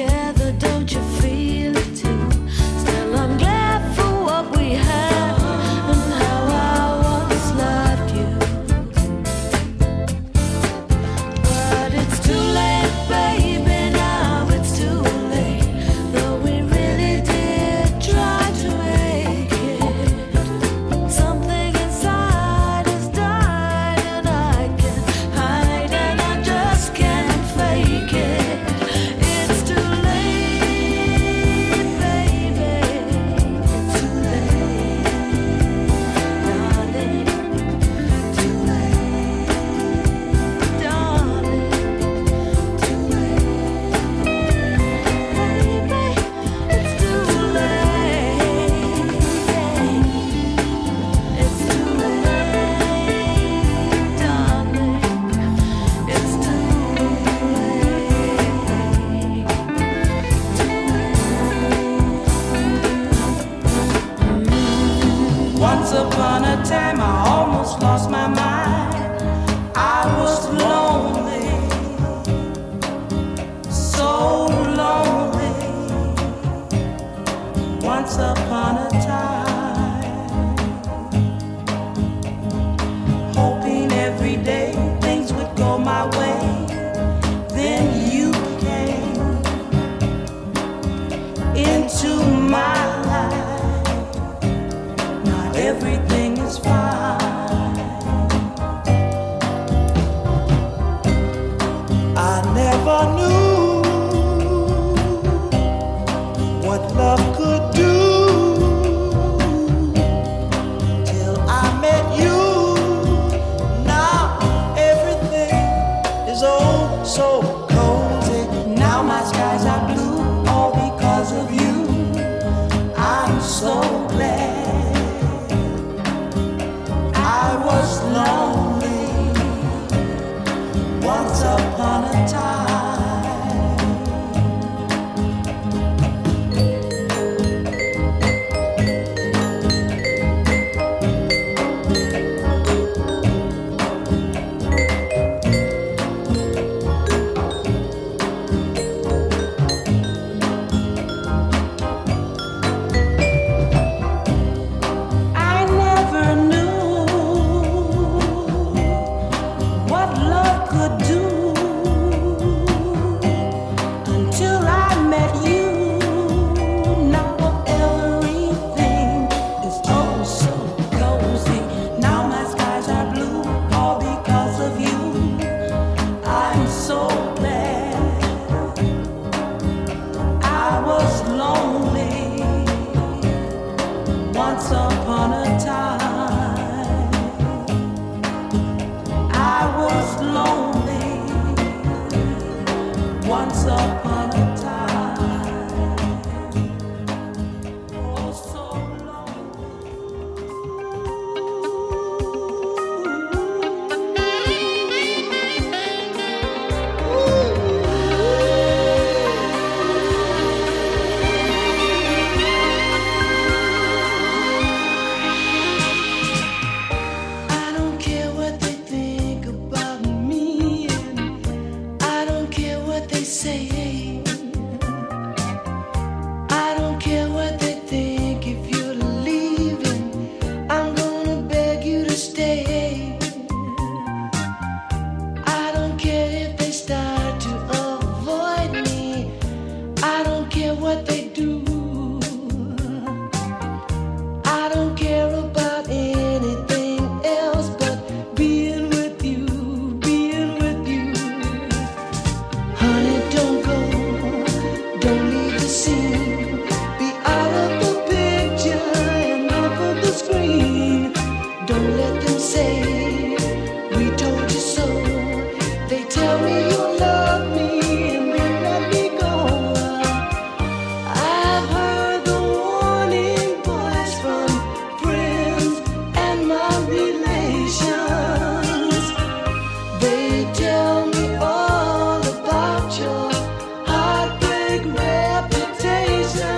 Tell me all about your heartbreak reputation.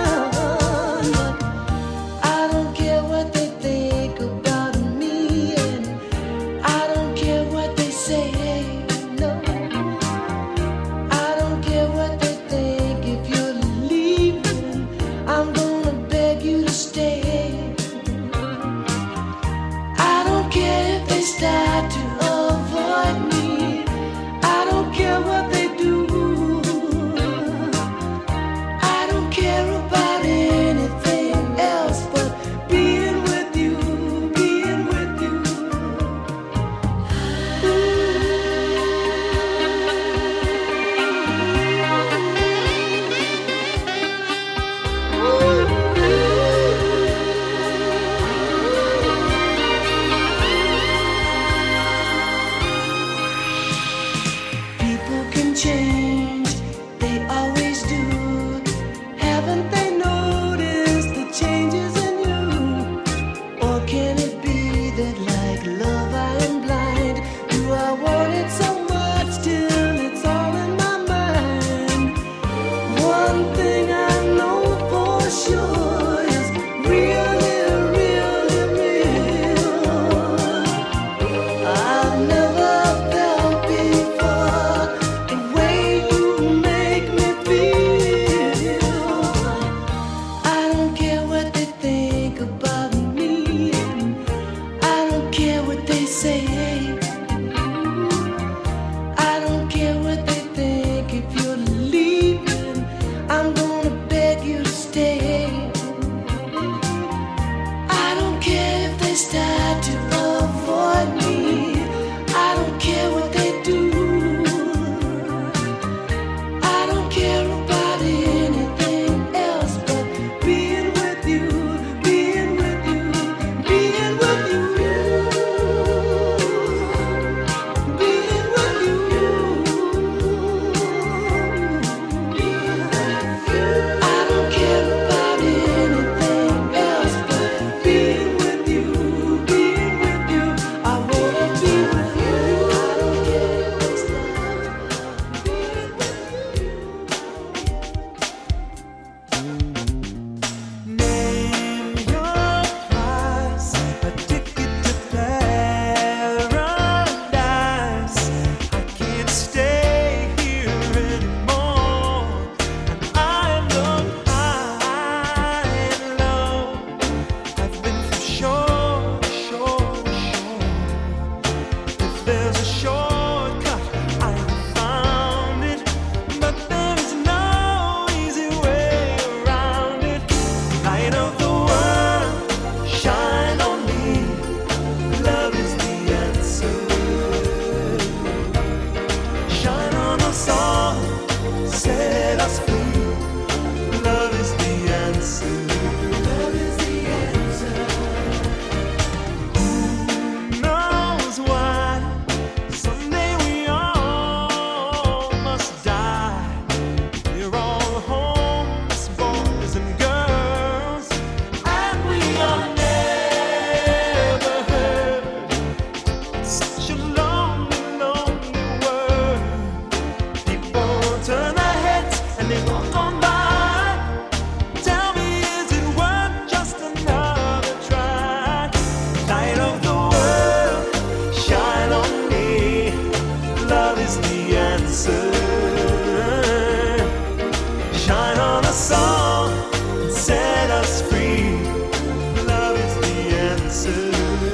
a song and set us free. Love is the answer.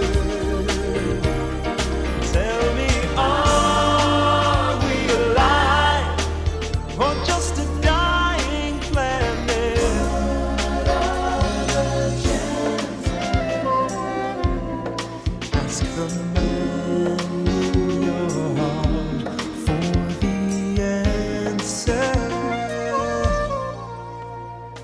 Tell me, are we alive or just a dying planet? Ask the man in your heart for the answer.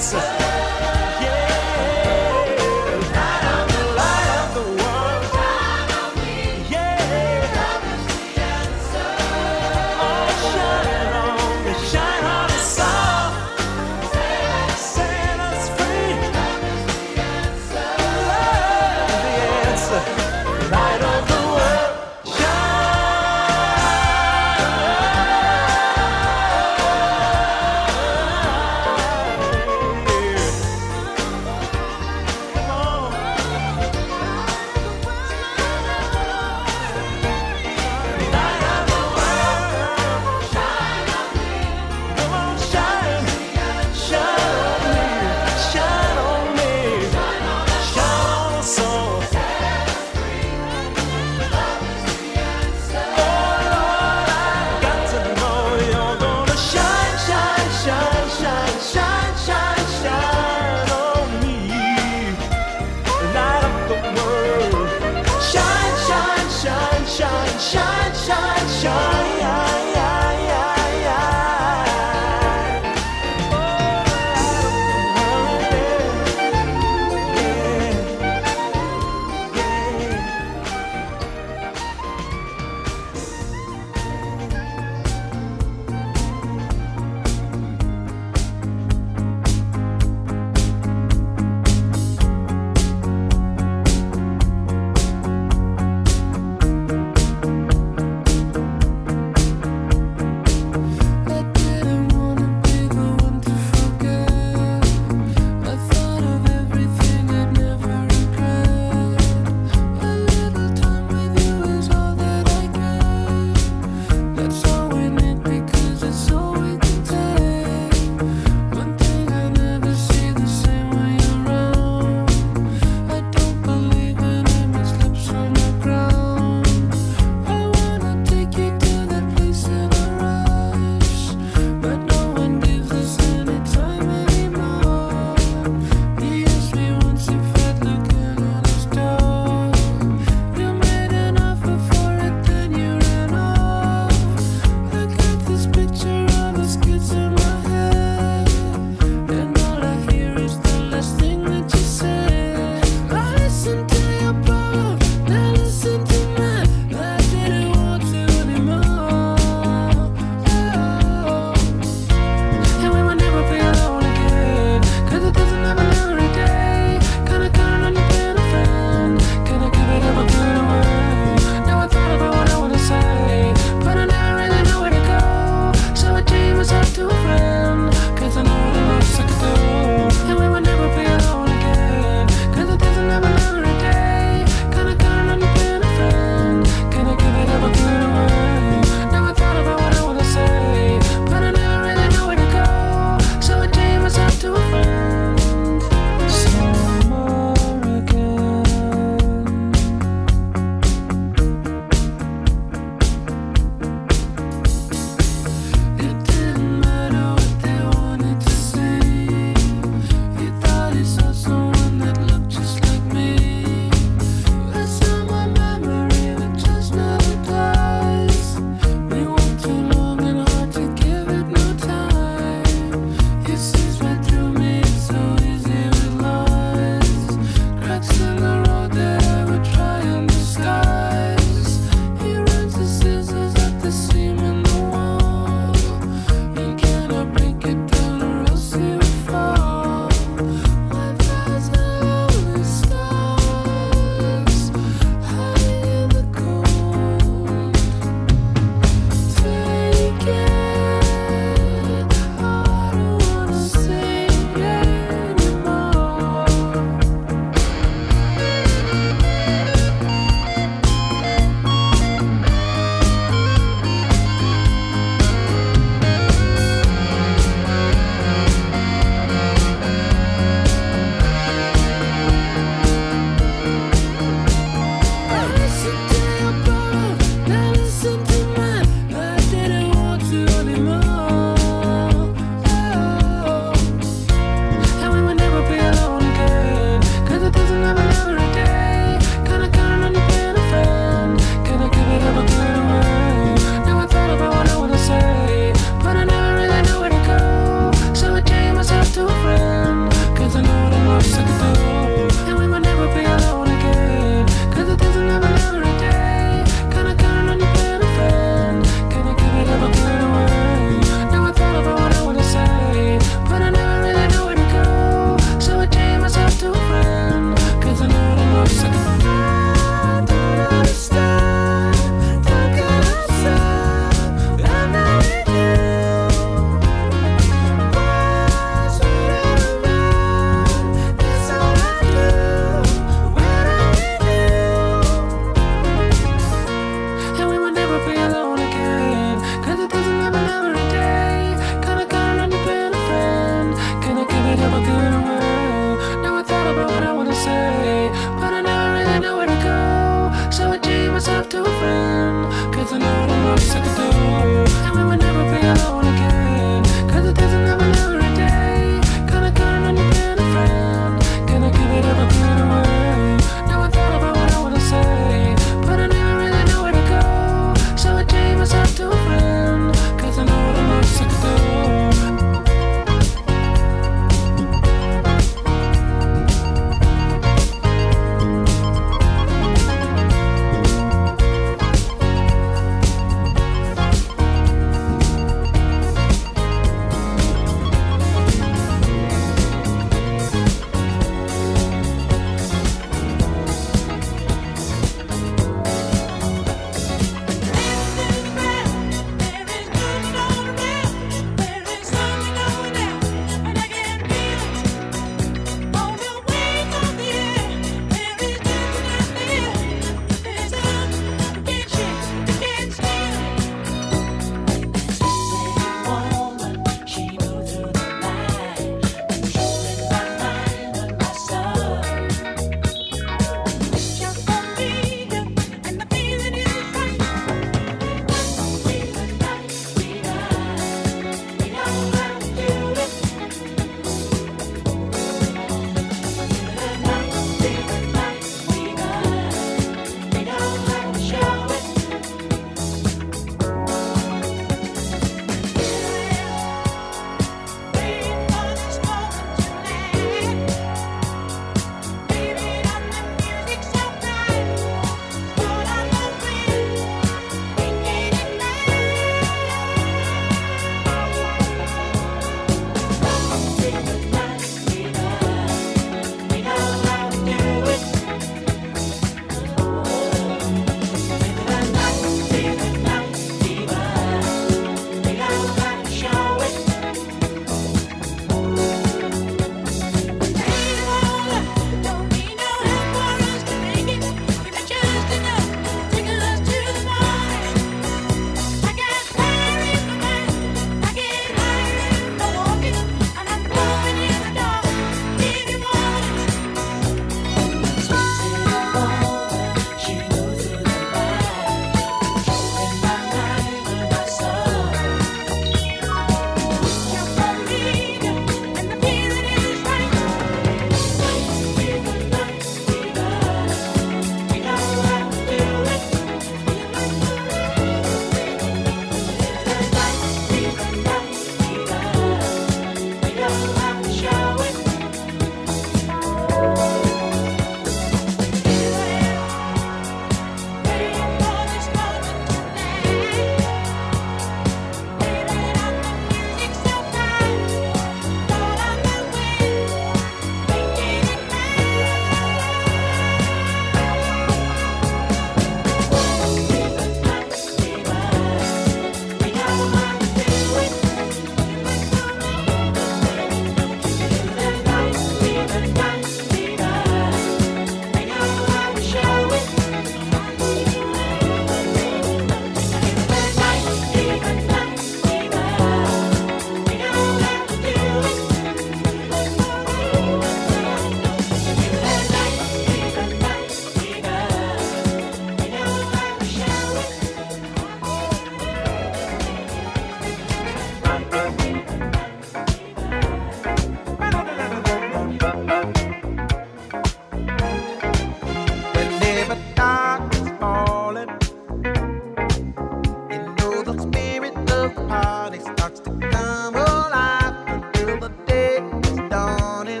starts to come alive until the day is dawning.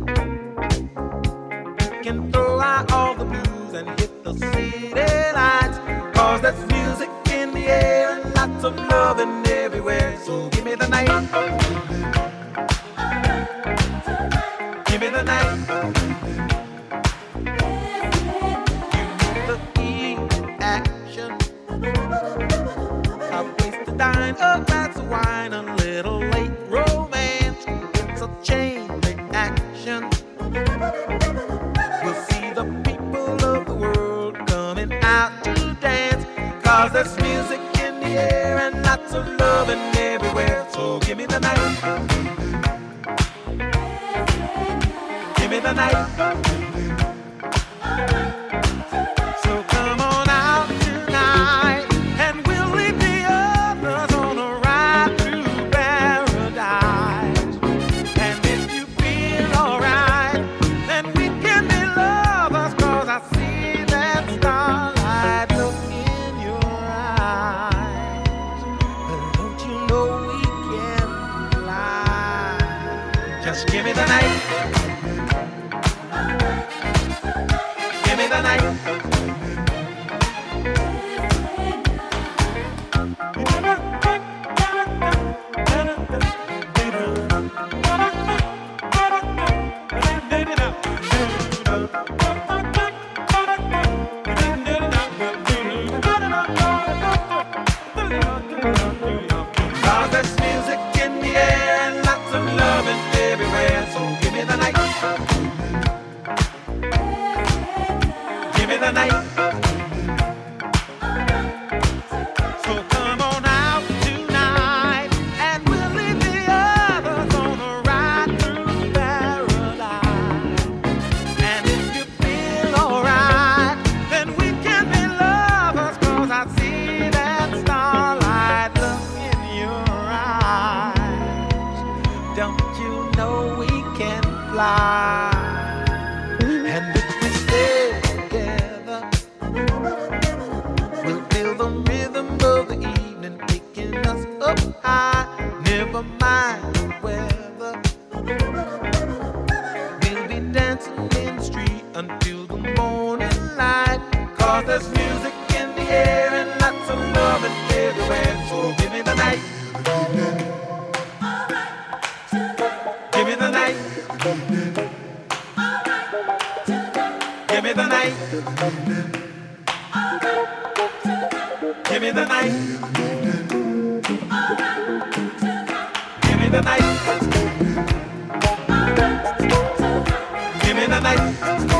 We can throw out all the blues and hit the city lights, 'cause there's music in the air and lots of loving everywhere. So give me the night. Give me the night. The heat, action. A place to dine, a glass of wine, a little late romance. It's a chain reaction. We'll see the people of the world coming out to dance, 'cause there's music in the air and lots of loving everywhere. So give me the night. Give me the night. So come on out tonight, and we'll leave the others on a ride through paradise. And if you feel alright, then we can be lovers, 'cause I see that starlight look in your eyes. But don't you know we can fly? Just give me the night. Give me the night. Cause there's music in the air and lots of loving everywhere. So give me the night. Give me the night. So come on out tonight, and we'll leave the others on a ride through paradise. And if you feel alright, then we can be lovers, 'cause I see that starlight look in your eyes. Don't you know we can fly? And if we stay together, we'll feel the rhythm of the evening taking us up high. Never mind the weather, we'll be dancing in the street until the morning light. 'Cause there's music in the air and lots of loving everywhere. So give me the night. Give me the night. Give me the night. Give me the night. Give me the night. Give me the night.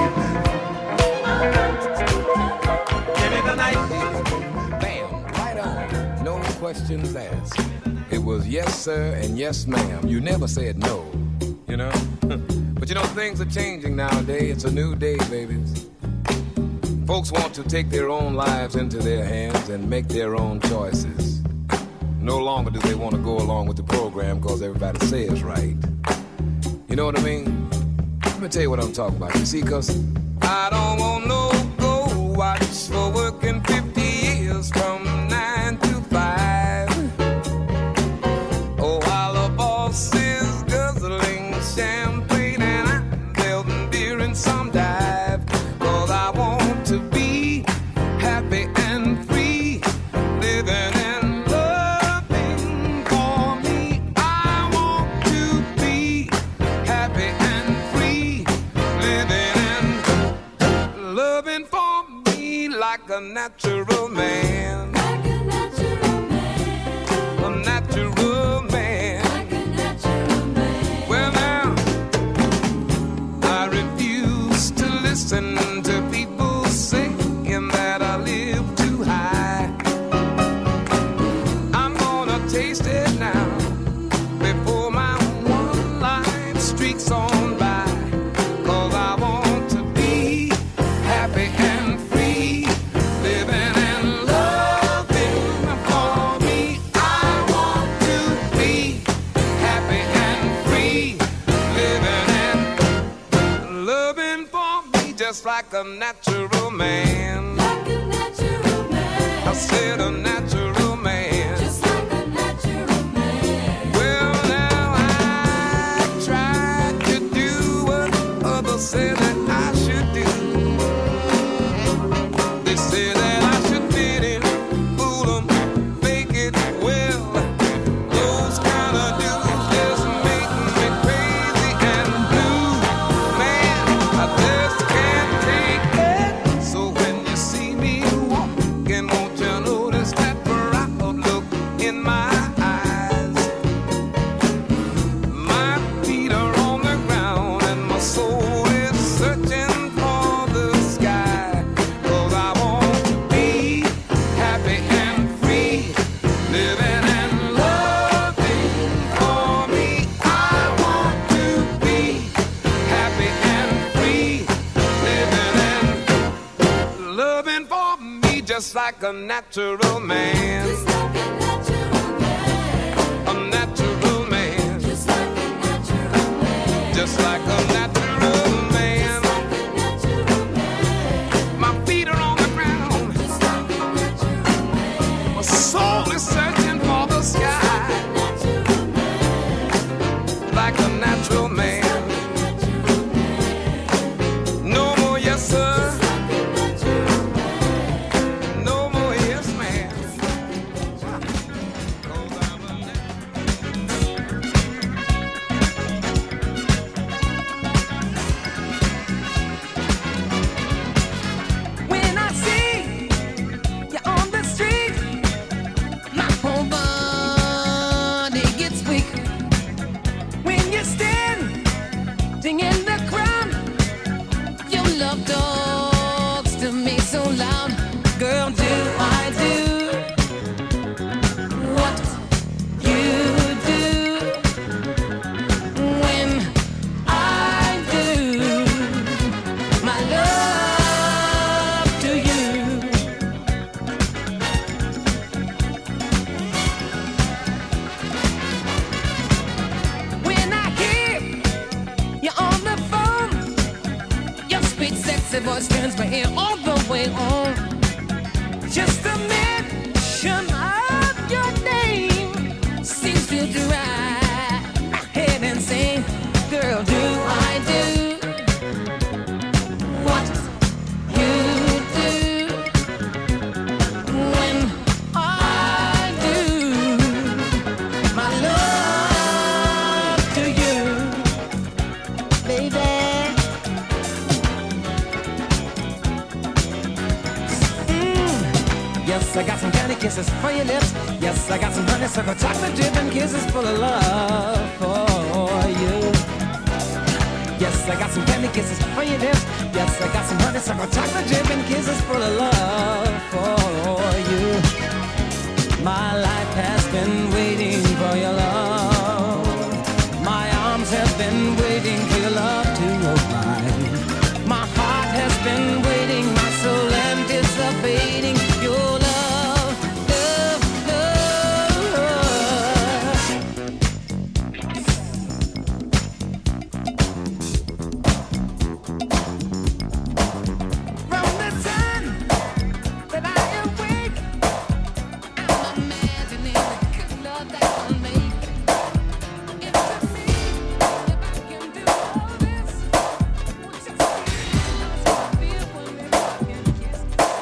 Give me the night. Bam, right on. No questions asked. It was yes, sir, and yes, ma'am. You never said no, you know? But you know, things are changing nowadays. It's a new day, babies. Folks want to take their own lives into their hands and make their own choices. No longer do they want to go along with the program because everybody says right. You know what I mean? Let me tell you what I'm talking about. You see, because I don't want no go watch for working 50 years from 9 to 5. Oh, while the boss is guzzling champagne and I'm building beer in some dive. 'Cause I want to be happy and free, living and loving for me. I want to be happy and free, living and loving for me like a natural man. Like a natural man. A natural man. Like a natural man. Well now, I refuse to listen to people saying that I live too high. I'm gonna taste it now before my one life streaks on by. 'Cause I want to be happy and free, living and loving for me. I want to be happy and free, living and loving for me just like a natural man. Like a natural man. I said a natural man. Just like a natural man. a natural man. Just like a natural man. A natural man. Just like a natural man. Just like a natural man. Just like a natural man. My feet are on the ground. Just like a natural man. My soul is searching for the sky. Natural man. Like a natural man. Natural man. No more yes sir. Just like a natural man. No more yes man. 'Cause I'm a When I see you on the street, my whole body gets weak. When you're standing in the crowd, your love talks to me so loud. Girl, do I do what you do when I do my love to you? When I hear you on the phone, your sweet, sexy voice turns my ear all the way on. Just the mention of your name seems to drive my head insane. Girl, do I do what you do when I do my love to you, baby? Yes, I got some candy kisses for your lips. Yes, I got some honeysuckle chocolate dip and kisses full of love for you. Yes, I got some candy kisses for your lips. Yes, I got some honeysuckle chocolate dip and kisses full of love for you. My life has been waiting for your love. My arms have been waiting for your love to arrive. My heart has been waiting, my soul anticipating your love, love, love. From the time that I awake, I'm imagining the good love that we'll make. It's to me, if I can do all this, won't you feel when we can kiss?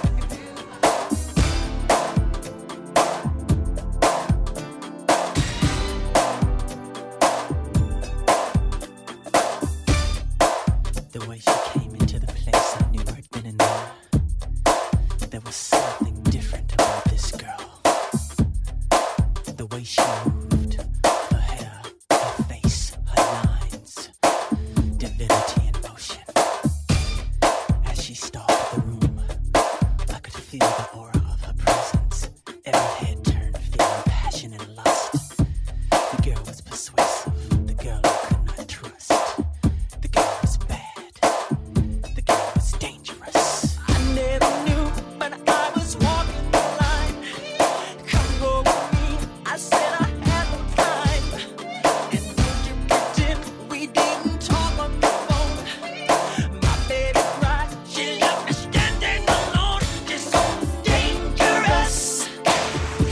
The way she came into the place, I knew I'd been in there. There was something different about this girl. The way she moved, her hair, her face, her lines, divinity in motion. As she stalked the room, I could feel the aura of her presence. Every head turned, feeling passion and lust. The girl was persuasive, the girl I could not trust. The girl was bad, the girl was dangerous. I never knew, but I was walking the line. Come go with me, I said I had no time. And don't you pretend we didn't talk on the phone. My baby cried, she left me standing alone. It's so dangerous.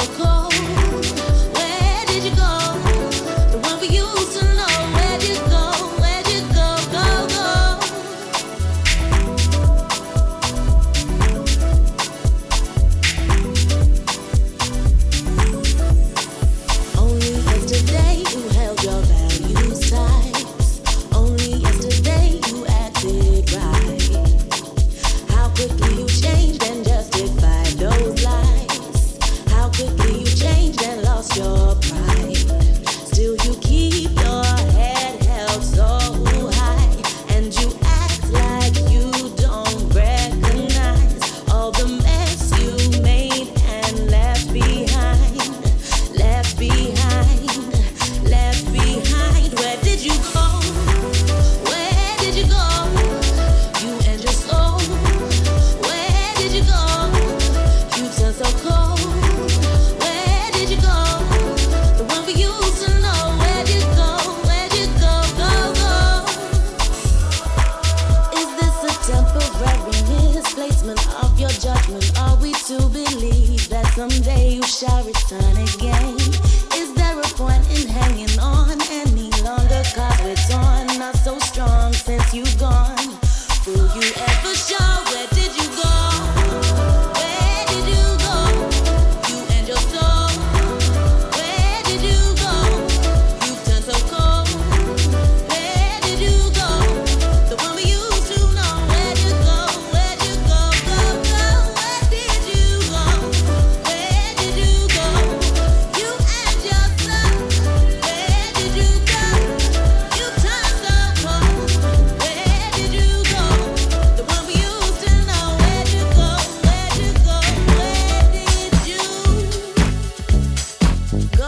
so cold. Where did you go? The one we used to know. Where'd you go? Where'd you go? Go, go. Only yesterday you held your values tight. Only yesterday you acted right. How quickly you changed and justified those lies. How quickly you changed and lost your pride. Still you keep your head held so high, and you act like you don't recognize all the mess you made and left behind. Left behind, left behind. Where did you go? Where did you go? You and your soul. Where did you go? You turned so cold. Where did you go? The one we used to know. Where'd you go? Where'd you go? Go, go. Is this a temporary misplacement of your judgment? Are we to believe that someday you shall return again? Is there a point in hanging on any longer? 'Cause we're torn, not so strong since you've gone. Will you ever show? Where did you go? Where did you go? You and your soul. Where did you go? You turned so cold. Where did you go? The one we used to know. Where'd you go? Where'd you go? Go, go. Where did you go? Where did you go? You and your soul. Where did you go? You turned so cold. Where did you go? The one we used to know. Where'd you go? Where'd you go? Where did you go?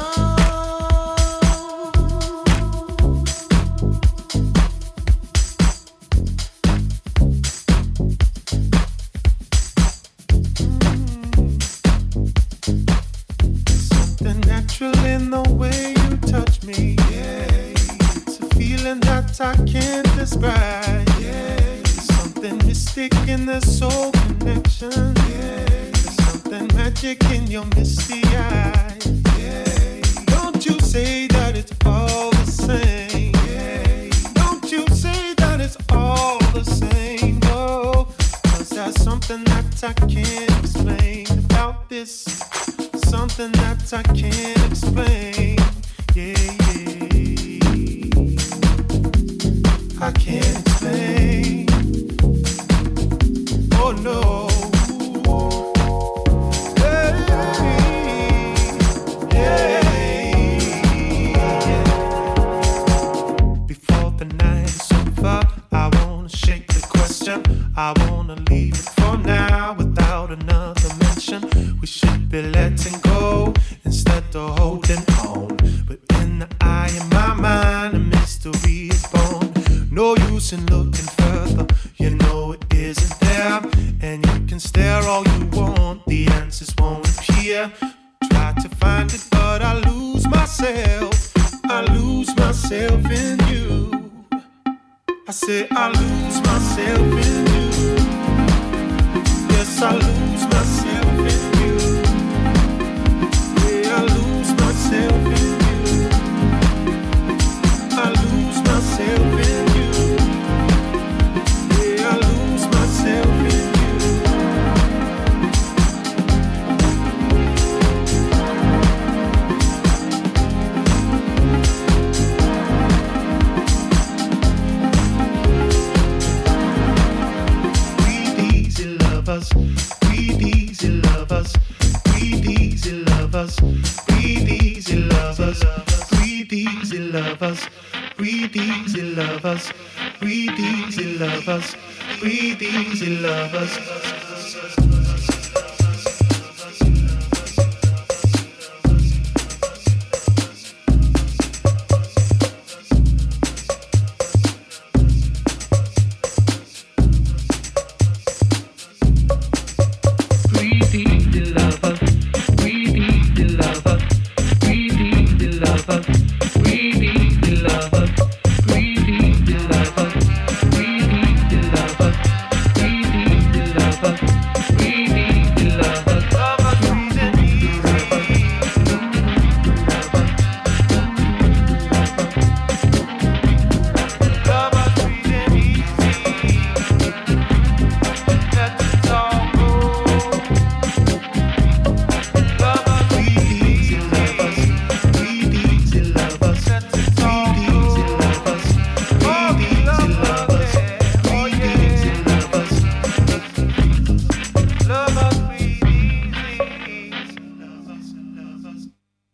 Something natural in the way you touch me. Yeah, it's a feeling that I can't describe. Yeah, something mystic in the soul connection. Yeah, there's something magic in your misty eyes. Yeah, don't you say that it's all the same. Yeah, don't you say that it's all the same. No, 'cause there's something that I can't explain about this. Something that I can't explain. Yeah, yeah. I can't explain. Oh no. Hey, yeah. Before the night is over, I wanna shake the question. I wanna leave it for now without another mention. We should be letting go instead of holding on. But in the eye of my mind, a mystery is born. No use in looking further, you know it isn't there. And you can stare all you want, the answers won't appear. Try to find it, but I lose myself. I lose myself in you. I say I lose myself in you. Yes, I lose myself in you. Yeah, I lose myself in you. I lose myself in you. Yeah, I lose myself in you. Breathe easy, lovers. Breathe easy, lovers. Breathe easy, lovers. Breathe easy, lovers. Breathe easy, lovers. Breathe easy, lovers. Breathe easy, lovers. Breathe easy, lovers. Breathe easy, lovers. Breathe easy, lovers. Breathe easy, lovers. Breathe easy, lovers. Breathe easy, lovers. Breathe easy, lovers. Breathe easy, lovers.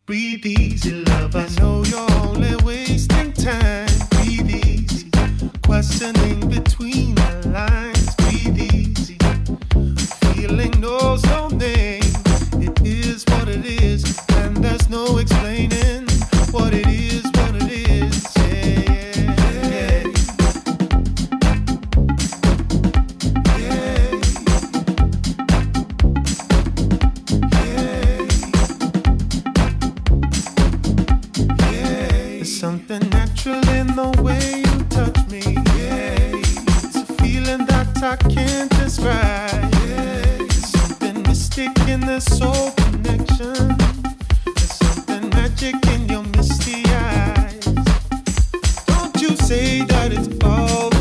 Breathe easy, love. I know you're only wasting time. Breathe easy, questioning between the lines. Breathe easy, feeling knows no name. It is what it is, and there's no explaining what it is, what it is. Yeah, yeah, yeah. There's something natural in the way you touch me. Yeah, it's a feeling that I can't describe. Yeah, there's something mystic in the soul connection. There's something magic in your misty eyes. Don't you say that it's all